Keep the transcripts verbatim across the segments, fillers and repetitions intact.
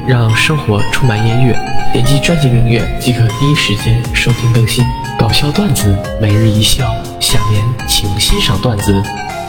让生活充满音乐，点击专辑订阅即可第一时间收听更新。搞笑段子，每日一笑。下面请欣赏段子。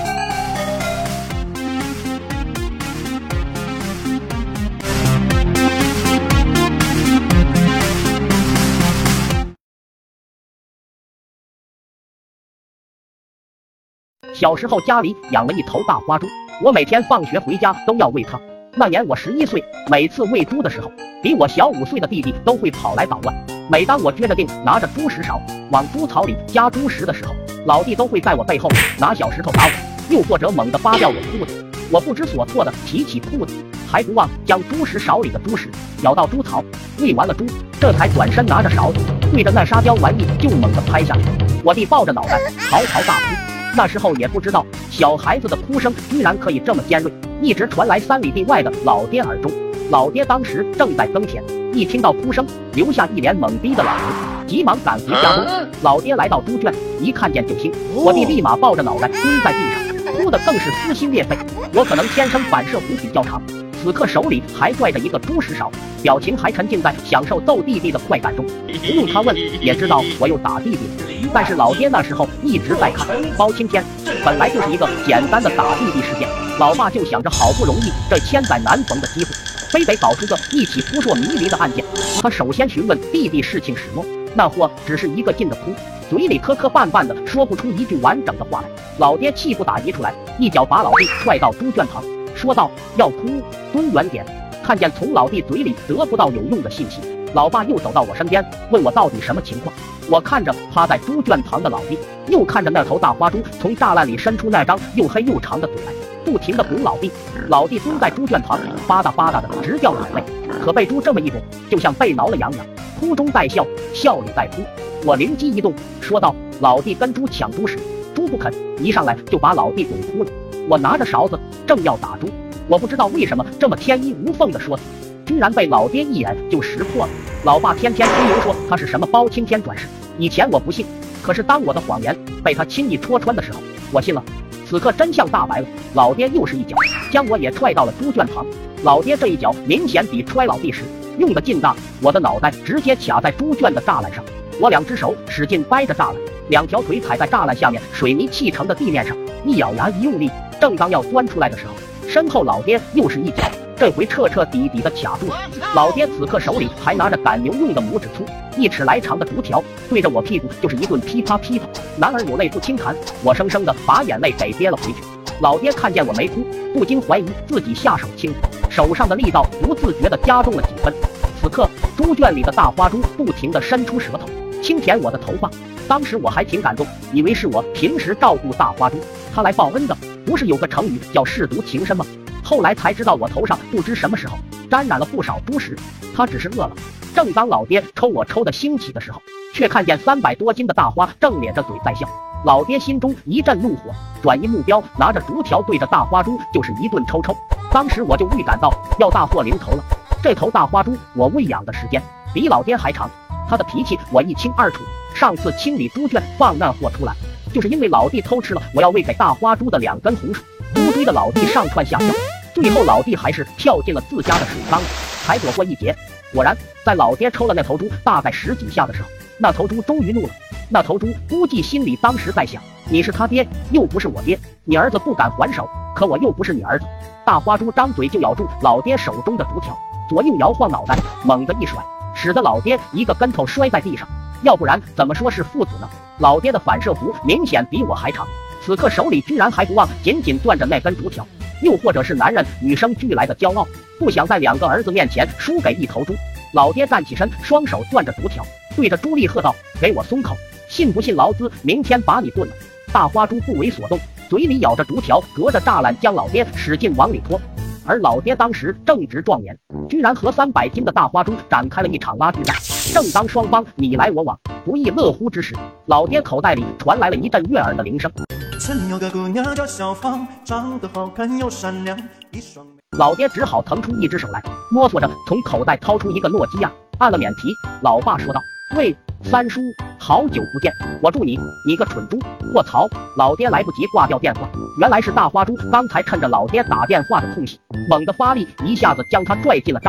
小时候家里养了一头大花猪，我每天放学回家都要喂它。那年我十一岁，每次喂猪的时候，比我小五岁的弟弟都会跑来捣乱。每当我撅着腚拿着猪食勺往猪槽里加猪食的时候，老弟都会在我背后拿小石头打我，又或者猛地扒掉我裤子。我不知所措的提起裤子，还不忘将猪食勺里的猪食舀到猪槽。喂完了猪，这才转身拿着勺子对着那沙雕玩意就猛地拍下去。我弟抱着脑袋嚎啕大哭。那时候也不知道小孩子的哭声居然可以这么尖锐，一直传来三里地外的老爹耳中。老爹当时正在耕田，一听到哭声，留下一脸懵逼的老人，急忙赶回家中。老爹来到猪圈，一看见救星，我弟立马抱着脑袋蹲在地上，哭得更是撕心裂肺。我可能天生反射弧比较长，此刻手里还拽着一个猪食勺，表情还沉浸在享受揍弟弟的快感中。不用他问也知道我又打弟弟，但是老爹那时候一直在看包青天，本来就是一个简单的打弟弟事件，老爸就想着好不容易这千载难逢的机会，非得搞出个一起扑朔迷离的案件。他首先询问弟弟事情始末，那货只是一个劲的哭，嘴里磕磕绊绊的说不出一句完整的话来。老爹气不打一处来，一脚把老弟踹到猪圈旁，说道：要哭蹲远点。看见从老弟嘴里得不到有用的信息，老爸又走到我身边，问我到底什么情况。我看着趴在猪圈旁的老弟，又看着那头大花猪从栅栏里伸出那张又黑又长的嘴来，不停地拱老弟。老弟蹲在猪圈旁，吧嗒吧嗒的直掉眼泪，可被猪这么一拱，就像被挠了痒痒，哭中带笑，笑里带哭。我灵机一动，说道：老弟跟猪抢猪食，猪不肯，一上来就把老弟拱哭了。我拿着勺子正要打猪，我不知道为什么这么天衣无缝的说辞，居然被老爹一眼就识破了。老爸天天吹牛说他是什么包青天转世，以前我不信，可是当我的谎言被他轻易戳穿的时候，我信了。此刻真相大白了，老爹又是一脚将我也踹到了猪圈旁。老爹这一脚明显比踹老弟时用的劲大，我的脑袋直接卡在猪圈的栅栏上，我两只手使劲掰着栅栏，两条腿踩在栅栏下面水泥砌成的地面上，一咬牙一用力，正当要钻出来的时候，身后老爹又是一脚，这回彻彻底底的卡住了。老爹此刻手里还拿着赶牛用的拇指粗一尺来长的竹条，对着我屁股就是一顿噼啪噼啪。男儿有泪不轻弹，我生生的把眼泪给憋了回去。老爹看见我没哭，不禁怀疑自己下手轻，手上的力道不自觉的加重了几分。此刻猪圈里的大花猪不停的伸出舌头轻舔我的头发，当时我还挺感动，以为是我平时照顾大花猪，他来报恩的。不是有个成语叫舐犊情深吗？后来才知道我头上不知什么时候沾染了不少猪食，他只是饿了。正当老爹抽我抽的兴起的时候，却看见三百多斤的大花正咧着嘴在笑。老爹心中一阵怒火，转移目标，拿着竹条对着大花猪就是一顿抽抽。当时我就预感到要大祸临头了。这头大花猪我喂养的时间比老爹还长，他的脾气我一清二楚。上次清理猪圈放那货出来，就是因为老弟偷吃了我要喂给大花猪的两根红薯，猪追的老弟上蹿下跳，最后老弟还是跳进了自家的水缸里，才躲过一劫。果然在老爹抽了那头猪大概十几下的时候，那头猪终于怒了。那头猪估计心里当时在想，你是他爹又不是我爹，你儿子不敢还手，可我又不是你儿子。大花猪张嘴就咬住老爹手中的竹条，左右摇晃脑袋，猛地一甩，使得老爹一个跟头摔在地上。要不然怎么说是父子呢？老爹的反射弧明显比我还长，此刻手里居然还不忘紧紧攥着那根竹条，又或者是男人与生俱来的骄傲，不想在两个儿子面前输给一头猪。老爹站起身，双手攥着竹条，对着猪力喝道：给我松口，信不信劳资明天把你炖了。大花猪不为所动，嘴里咬着竹条，隔着栅栏将老爹使劲往里拖。而老爹当时正值壮年，居然和三百斤的大花猪展开了一场拉锯战。正当双方你来我往，不亦乐乎之时，老爹口袋里传来了一阵悦耳的铃声。 曾有个姑娘叫小芳，长得好看又善良，一双老爹只好腾出一只手来，摸索着从口袋掏出一个诺基亚，按了免提。老爸说道：喂，三叔，好久不见，我祝你，你个蠢猪！卧槽！老爹来不及挂掉电话，原来是大花猪刚才趁着老爹打电话的空隙，猛地发力，一下子将他拽进了栅栏。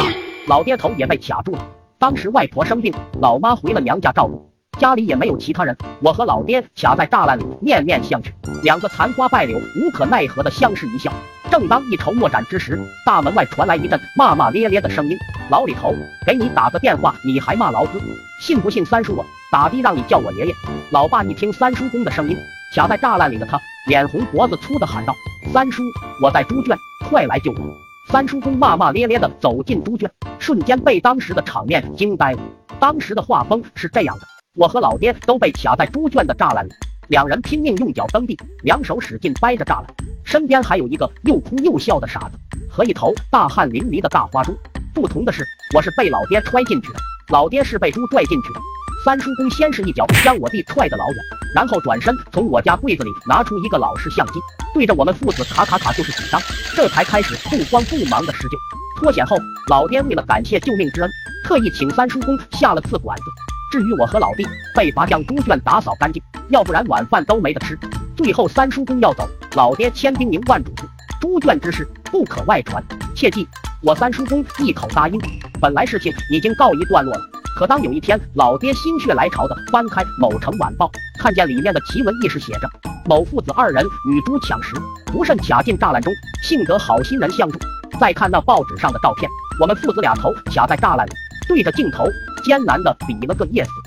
老爹头也被卡住了。当时外婆生病，老妈回了娘家照顾，家里也没有其他人，我和老爹卡在栅栏里面面相觑，两个残花败柳无可奈何的相视一笑。正当一筹莫展之时，大门外传来一阵骂骂咧咧的声音：老李头，给你打个电话你还骂老子，信不信三叔我打的让你叫我爷爷？老爸一听三叔公的声音，卡在栅栏里的他脸红脖子粗的喊道：三叔，我在猪圈，快来救我！三叔公骂骂咧咧的走进猪圈，瞬间被当时的场面惊呆了。当时的画风是这样的，我和老爹都被卡在猪圈的栅栏里，两人拼命用脚蹬地，两手使劲掰着栅栏，身边还有一个又哭又笑的傻子和一头大汗淋漓的大花猪。不同的是，我是被老爹踹进去的，老爹是被猪拽进去的。三叔公先是一脚将我弟踹得老远，然后转身从我家柜子里拿出一个老式相机，对着我们父子卡卡卡就是几张，这才开始不慌不忙的施救。脱险后，老爹为了感谢救命之恩，特意请三叔公下了次馆子。至于我和老弟，被罚将猪圈打扫干净，要不然晚饭都没得吃。最后三叔公要走，老爹千叮咛万嘱咐，猪圈之事不可外传，切记。我三叔公一口答应。本来事情已经告一段落了，可当有一天老爹心血来潮的翻开某城晚报，看见里面的奇闻异事写着某父子二人与猪抢食，不慎卡进栅栏中，幸得好心人相助。再看那报纸上的照片，我们父子俩头卡在栅栏里，对着镜头艰难的比了个 yes。